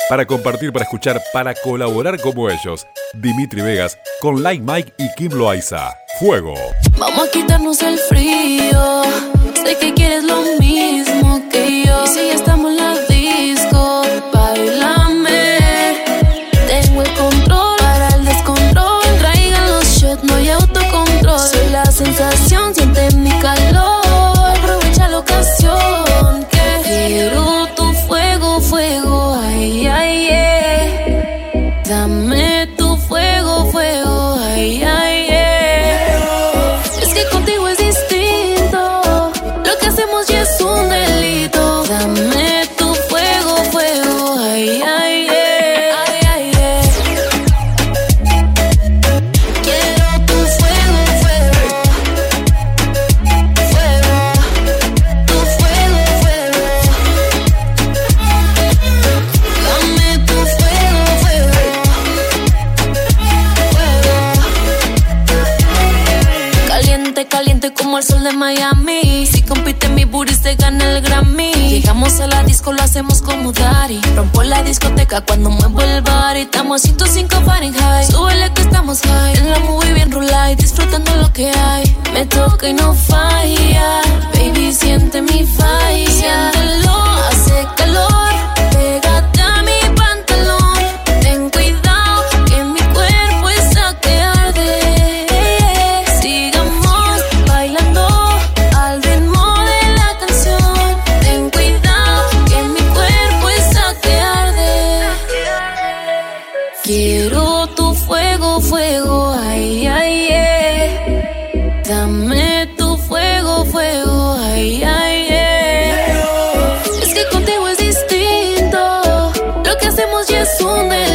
Para compartir, para escuchar, para colaborar como ellos. Dimitri Vegas con Like Mike y Kim Loaiza. Fuego. Vamos a quitarnos el frío. Sé que quieres lo mismo que yo. Y si ya estamos en la disco, bailame. Tengo el control para el descontrol. Que traigan los shots, no hay autocontrol. Soy la sensación, siente mi calor. Aprovecha la ocasión que quiero tu fuego, fuego. Ay, ay, yeah. Dame tu fuego, fuego. Ay, ay, yeah. Es que contigo es distinto. Lo que hacemos ya es un delito. Dame tu fuego, fuego. Ay, ay, yeah. Ay, ay, yeah. Quiero tu fuego, fuego. Fuego. Tu fuego, fuego. Dame tu fuego, fuego. Caliente, caliente como el sol de Miami. Si compite mi booty se gana el Grammy. Llegamos a la disco, lo hacemos como Daddy. Rompo la discoteca cuando muevo el body. Estamos a 105 Fahrenheit. Súbele que estamos high. En la movie bien rulay, disfrutando lo que hay. Me toca y no falla. Baby, siente mi falla. Siéntelo, hace calor. Pégate a mi pantalón. Ten cuidado que mi cuerpo está que arde. Sigamos bailando al ritmo de la canción. Ten cuidado que mi cuerpo está que arde. Quiero tu fuego, fuego, ay, ay, yeah. Dame tu fuego, fuego, ay, ay, yeah. Es que contigo es distinto. Lo que hacemos ya es un delito.